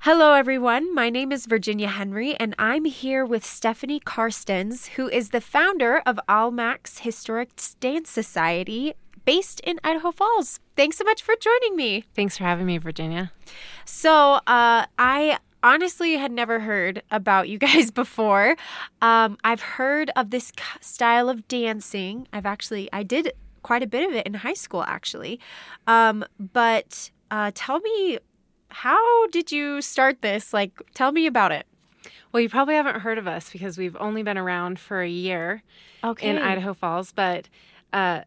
Hello, everyone. My name is Virginia Henry, and I'm here with Stephanie Karstens, who is the founder of Almack's Historic Dance Society based in Idaho Falls. Thanks so much for joining me. Thanks for having me, Virginia. So, I honestly had never heard about you guys before. I've heard of this style of dancing. I did quite a bit of it in high school, actually. But tell me, how did you start this? Tell me about it. Well, you probably haven't heard of us because we've only been around for a year in Idaho Falls. But I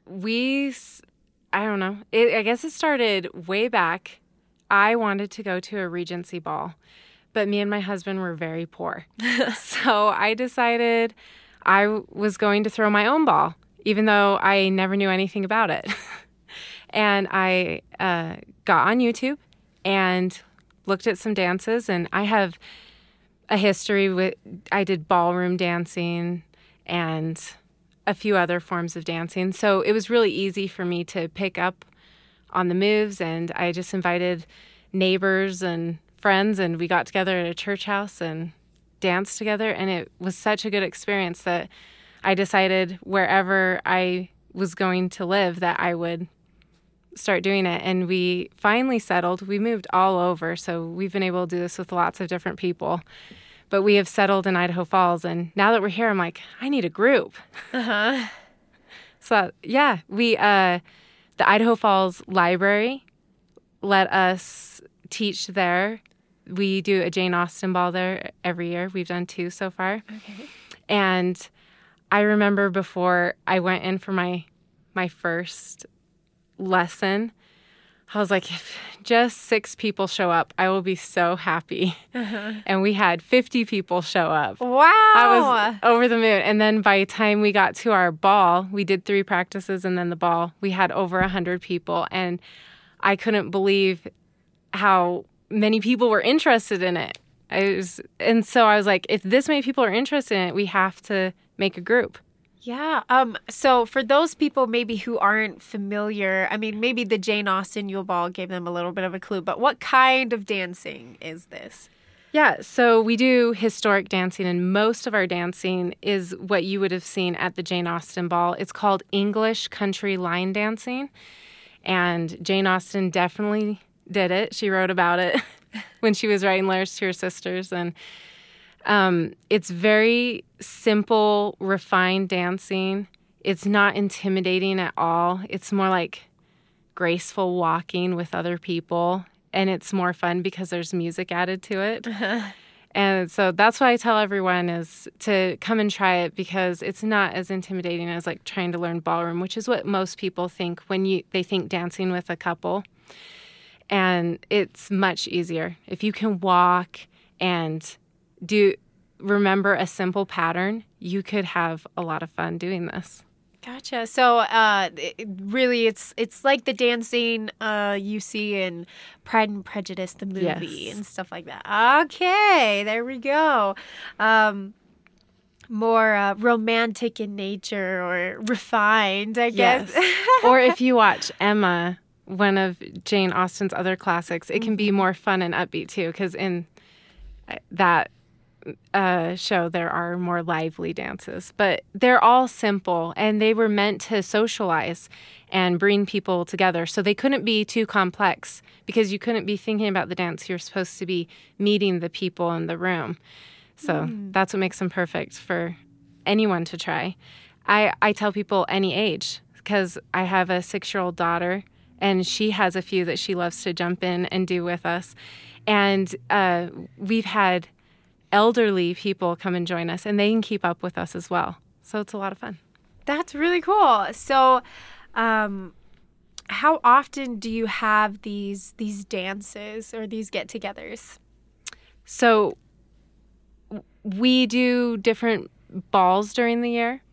don't know. I guess it started way back. I wanted to go to a Regency ball, but me and my husband were very poor. So I decided I was going to throw my own ball, even though I never knew anything about it. And I got on YouTube and looked at some dances, and I have a history I did ballroom dancing and a few other forms of dancing. So it was really easy for me to pick up on the moves, and I just invited neighbors and friends, and we got together at a church house and danced together, and it was such a good experience that I decided wherever I was going to live that I would start doing it. And we finally settled. We moved all over, so we've been able to do this with lots of different people. But we have settled in Idaho Falls, and now that we're here, I'm like, I need a group. So, yeah, the Idaho Falls Library let us teach there. We do a Jane Austen ball there every year. We've done 2 so far. Okay. And I remember before I went in for my first lesson, I was like, if just 6 people show up, I will be so happy. And we had 50 people show up. Wow. I was over the moon. And then by the time we got to our ball, we did 3 practices and then the ball, we had over 100 people. And I couldn't believe how many people were interested in it. And so I was like, if this many people are interested in it, we have to make a group. Yeah. So for those people maybe who aren't familiar, I mean, maybe the Jane Austen Yule Ball gave them a little bit of a clue, but what kind of dancing is this? Yeah, so we do historic dancing, and most of our dancing is what you would have seen at the Jane Austen Ball. It's called English country line dancing, and Jane Austen definitely did it. She wrote about it when she was writing letters to her sisters, and it's very simple, refined dancing. It's not intimidating at all. It's more like graceful walking with other people, and it's more fun because there's music added to it. And so that's why I tell everyone is to come and try it, because it's not as intimidating as like trying to learn ballroom, which is what most people think when they think dancing with a couple. And it's much easier. If you can walk and remember a simple pattern, you could have a lot of fun doing this. Gotcha. So really, it's like the dancing you see in Pride and Prejudice, the movie, and stuff like that. Okay, there we go. More romantic in nature, or refined, I guess. Or if you watch Emma, one of Jane Austen's other classics, it can be more fun and upbeat too, because in that show there are more lively dances, but they're all simple, and they were meant to socialize and bring people together. So they couldn't be too complex, because you couldn't be thinking about the dance. You're supposed to be meeting the people in the room. So that's what makes them perfect for anyone to try. I tell people any age, because I have a 6-year-old daughter, and she has a few that she loves to jump in and do with us. And we've had elderly people come and join us, and they can keep up with us as well. So it's a lot of fun. That's really cool. So how often do you have these dances or these get-togethers? So we do different balls during the year.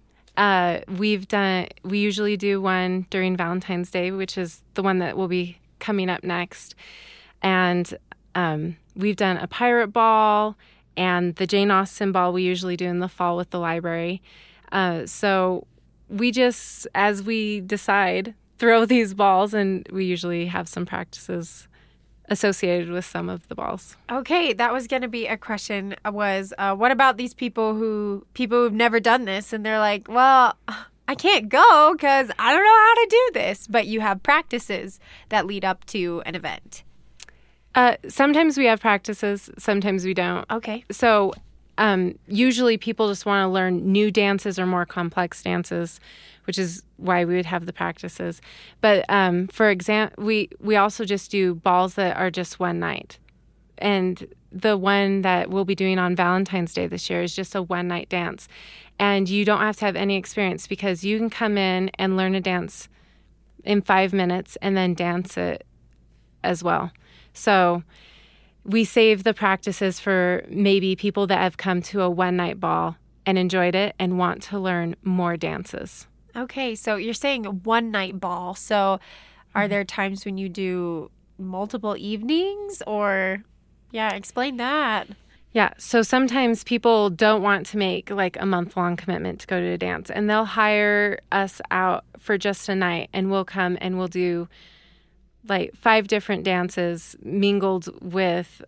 We usually do one during Valentine's Day, which is the one that will be coming up next. And we've done a pirate ball, and the Jane Austen ball we usually do in the fall with the library. So we just, as we decide, throw these balls, and we usually have some practices associated with some of the balls. Okay, that was going to be a question was, what about these people who've never done this and they're like, well, I can't go because I don't know how to do this, but you have practices that lead up to an event. Sometimes we have practices, sometimes we don't. Okay. So usually people just want to learn new dances or more complex dances, which is why we would have the practices. But for example, we also just do balls that are just one night. And the one that we'll be doing on Valentine's Day this year is just a one-night dance. And you don't have to have any experience because you can come in and learn a dance in 5 minutes and then dance it as well. So we save the practices for maybe people that have come to a one-night ball and enjoyed it and want to learn more dances. Okay, so you're saying a one-night ball. So are there times when you do multiple evenings or, yeah, explain that. Yeah, so sometimes people don't want to make like a month-long commitment to go to a dance, and they'll hire us out for just a night, and we'll come and we'll do like 5 different dances mingled with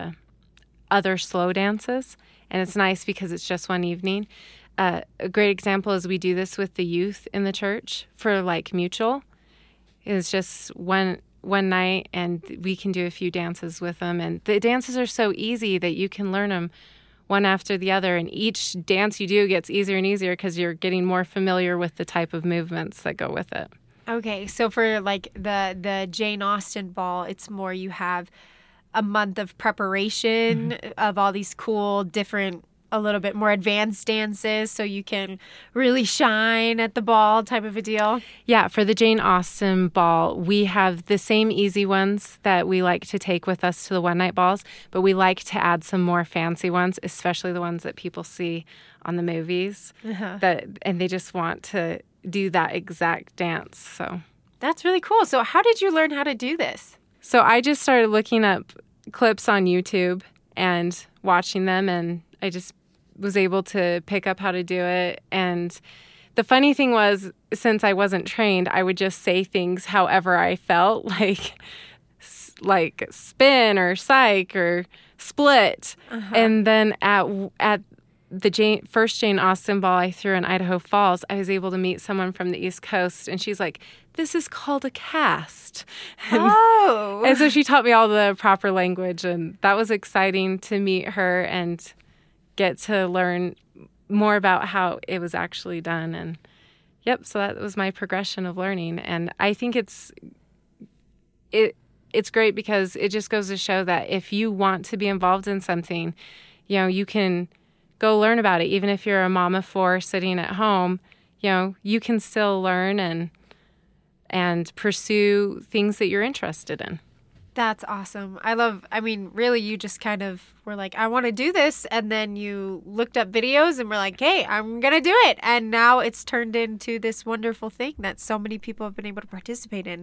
other slow dances, and it's nice because it's just one evening. A great example is we do this with the youth in the church for like Mutual. It's just one night, and we can do a few dances with them. And the dances are so easy that you can learn them one after the other. And each dance you do gets easier and easier because you're getting more familiar with the type of movements that go with it. Okay, so for like the Jane Austen ball, it's more you have a month of preparation of all these cool, different, a little bit more advanced dances so you can really shine at the ball type of a deal? Yeah, for the Jane Austen ball, we have the same easy ones that we like to take with us to the one-night balls, but we like to add some more fancy ones, especially the ones that people see on the movies, and they just want to do that exact dance. So that's really cool. So how did you learn how to do this? So I just started looking up clips on YouTube and watching them, and I just was able to pick up how to do it. And the funny thing was, since I wasn't trained, I would just say things however I felt, like spin or psych or split. And then at the first Jane Austen ball I threw in Idaho Falls, I was able to meet someone from the East Coast, and she's like, "This is called a cast." And so she taught me all the proper language, and that was exciting to meet her and get to learn more about how it was actually done. And so that was my progression of learning. And I think it's great because it just goes to show that if you want to be involved in something, you can go learn about it. Even if you're a mom of 4 sitting at home, you can still learn and pursue things that you're interested in. That's awesome. Really, you just kind of were like, I want to do this. And then you looked up videos and were like, hey, I'm going to do it. And now it's turned into this wonderful thing that so many people have been able to participate in.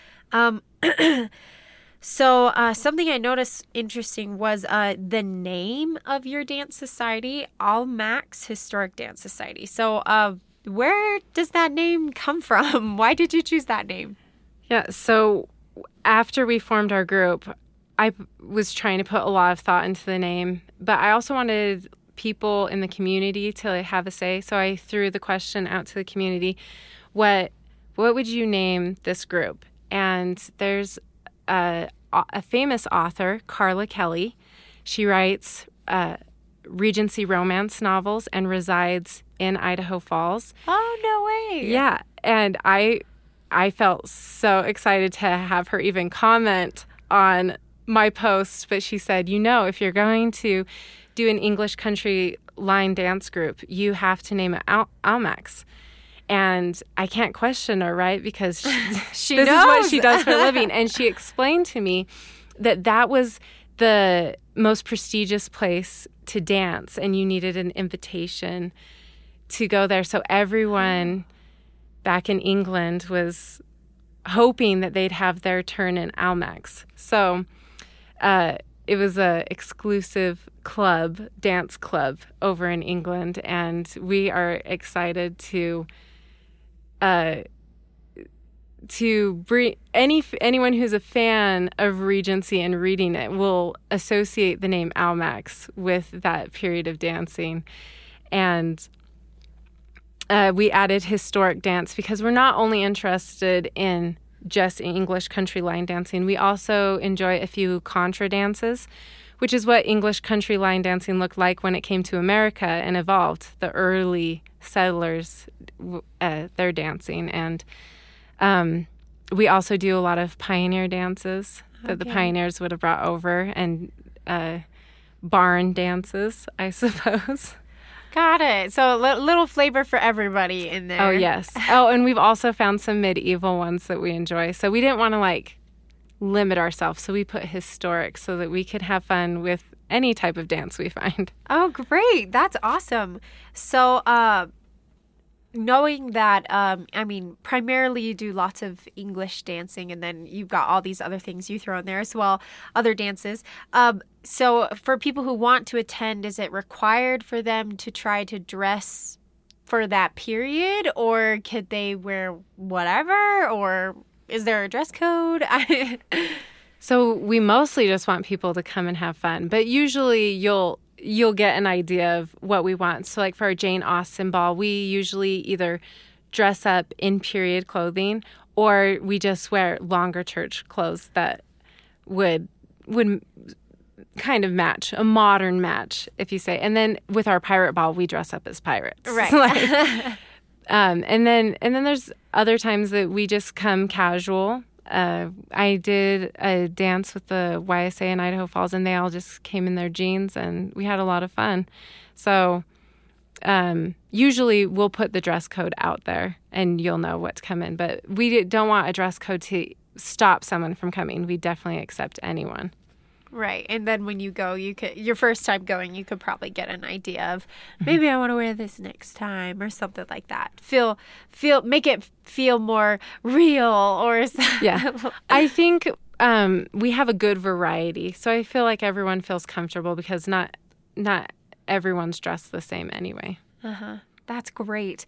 So something I noticed interesting was the name of your dance society, Almack's Historic Dance Society. So where does that name come from? Why did you choose that name? Yeah, so after we formed our group, I was trying to put a lot of thought into the name, but I also wanted people in the community to have a say. So I threw the question out to the community, what would you name this group? And there's a famous author, Carla Kelly. She writes Regency romance novels and resides in Idaho Falls. Oh, no way. Yeah, and I felt so excited to have her even comment on my post, but she said, if you're going to do an English country line dance group, you have to name it Almack's. And I can't question her, right? Because she this knows. is what she does for a living. And she explained to me that was the most prestigious place to dance, and you needed an invitation to go there. So everyone back in England was hoping that they'd have their turn in Almack's. So it was a exclusive dance club over in England, and we are excited to anyone who's a fan of Regency and reading it will associate the name Almack's with that period of dancing. And we added historic dance because we're not only interested in just English country line dancing. We also enjoy a few contra dances, which is what English country line dancing looked like when it came to America and evolved. The early settlers, their dancing. And we also do a lot of pioneer dances that the pioneers would have brought over, and barn dances, I suppose. Got it. So a little flavor for everybody in there. Oh, yes. Oh, and we've also found some medieval ones that we enjoy. So we didn't want to limit ourselves. So we put historic so that we could have fun with any type of dance we find. Oh, great. That's awesome. So knowing that, primarily you do lots of English dancing, and then you've got all these other things you throw in there as well, other dances. So for people who want to attend, is it required for them to try to dress for that period, or could they wear whatever, or is there a dress code? So we mostly just want people to come and have fun, but usually you'll get an idea of what we want. So for our Jane Austen ball, we usually either dress up in period clothing, or we just wear longer church clothes that would kind of match, a modern match, if you say. And then with our pirate ball, we dress up as pirates. Right. And then there's other times that we just come casual. I did a dance with the YSA in Idaho Falls, and they all just came in their jeans, and we had a lot of fun. So usually we'll put the dress code out there, and you'll know what's coming. But we don't want a dress code to stop someone from coming. We definitely accept anyone. Right. And then when you go, your first time going, you could probably get an idea of maybe I want to wear this next time or something like that. Make it feel more real or something. Yeah. I think we have a good variety. So I feel like everyone feels comfortable because not everyone's dressed the same anyway. Uh-huh. That's great.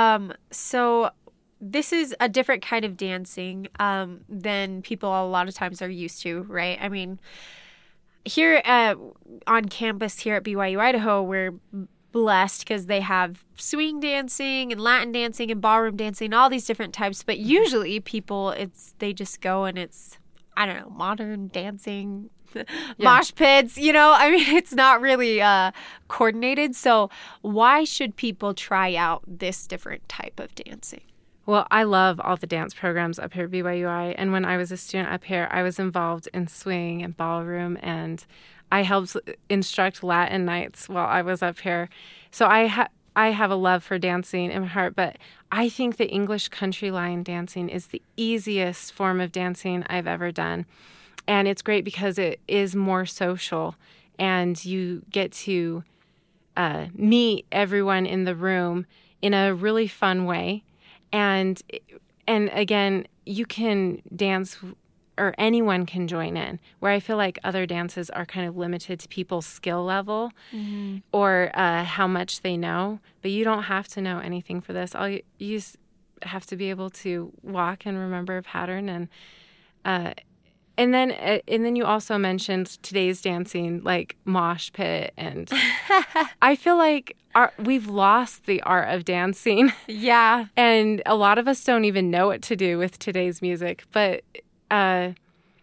So this is a different kind of dancing than people a lot of times are used to, right? I mean, here on campus here at BYU Idaho, we're blessed because they have swing dancing and Latin dancing and ballroom dancing, all these different types. But usually people, they just go and it's, I don't know, modern dancing, mosh pits, it's not really coordinated. So why should people try out this different type of dancing? Well, I love all the dance programs up here at BYUI, and when I was a student up here, I was involved in swing and ballroom, and I helped instruct Latin nights while I was up here. So I have a love for dancing in my heart, but I think the English country line dancing is the easiest form of dancing I've ever done, and it's great because it is more social, and you get to meet everyone in the room in a really fun way. And again, you can dance, or anyone can join in, where I feel like other dances are kind of limited to people's skill level or how much they know. But you don't have to know anything for this. You just have to be able to walk and remember a pattern. And then you also mentioned today's dancing, like mosh pit, and I feel like we've lost the art of dancing. Yeah. And a lot of us don't even know what to do with today's music. But the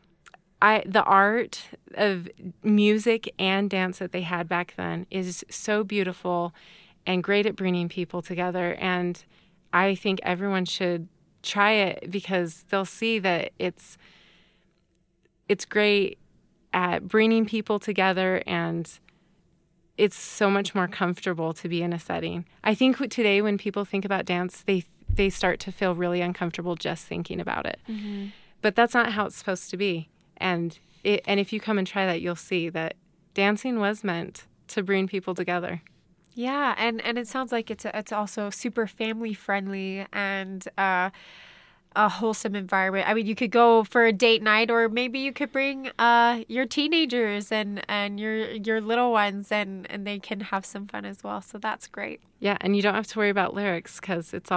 art of music and dance that they had back then is so beautiful and great at bringing people together. And I think everyone should try it because they'll see that it's great at bringing people together, and it's so much more comfortable to be in a setting. I think today when people think about dance, they start to feel really uncomfortable just thinking about it. Mm-hmm. But that's not how it's supposed to be. And if you come and try that, you'll see that dancing was meant to bring people together. Yeah, and it sounds like it's also super family friendly and a wholesome environment. I mean, you could go for a date night, or maybe you could bring your teenagers and your little ones, and they can have some fun as well. So that's great. Yeah, and you don't have to worry about lyrics because it's all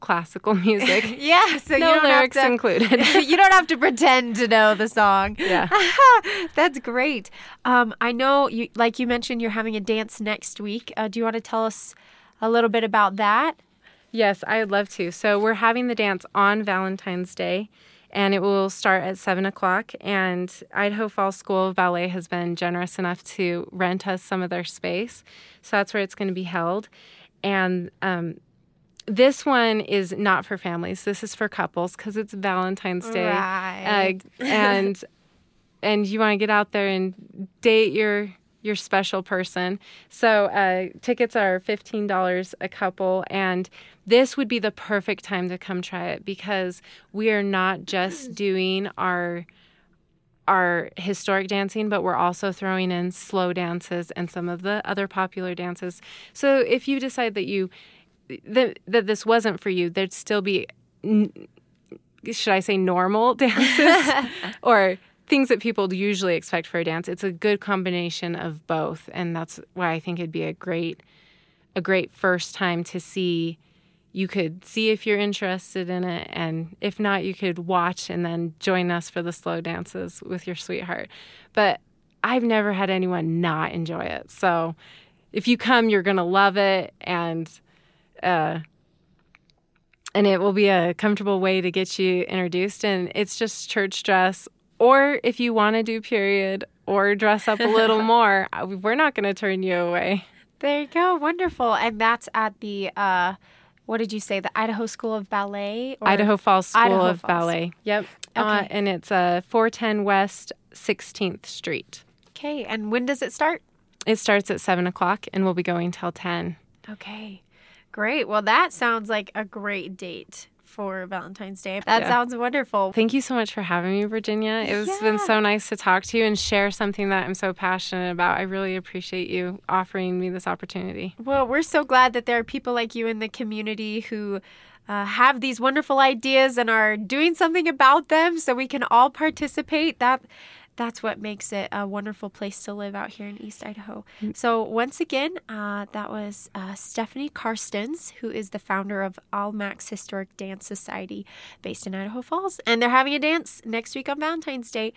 classical music. Yeah, so No you don't lyrics have to, included. you don't have to pretend to know the song. Yeah. That's great. I know, like you mentioned, you're having a dance next week. Do you want to tell us a little bit about that? Yes, I would love to. So we're having the dance on Valentine's Day, and it will start at 7 o'clock. And Idaho Falls School of Ballet has been generous enough to rent us some of their space. So that's where it's going to be held. And this one is not for families. This is for couples because it's Valentine's Day. Right. And you want to get out there and date your special person. So tickets are $15 a couple, and this would be the perfect time to come try it because we are not just doing our historic dancing, but we're also throwing in slow dances and some of the other popular dances. So if you decide that that this wasn't for you, there'd still be, should I say, normal dances or things that people usually expect for a dance. It's a good combination of both, and that's why I think it'd be a great first time to see. You could see if you're interested in it, and if not, you could watch and then join us for the slow dances with your sweetheart. But I've never had anyone not enjoy it. So if you come, you're going to love it, and it will be a comfortable way to get you introduced. And it's just church dress, or if you want to do period or dress up a little more, we're not going to turn you away. There you go. Wonderful. And that's at the... what did you say? The Idaho School of Ballet? Or? Idaho Falls School Idaho of Falls. Ballet. Yep. Okay. And it's 410 West 16th Street. Okay. And when does it start? It starts at 7 o'clock and we'll be going till 10. Okay. Great. Well, that sounds like a great date for Valentine's Day. That sounds wonderful. Thank you so much for having me, Virginia. It's been so nice to talk to you and share something that I'm so passionate about. I really appreciate you offering me this opportunity. Well, we're so glad that there are people like you in the community who have these wonderful ideas and are doing something about them so we can all participate. That's what makes it a wonderful place to live out here in East Idaho. So once again, that was Stephanie Karstens, who is the founder of Almack's Historic Dance Society based in Idaho Falls. And they're having a dance next week on Valentine's Day.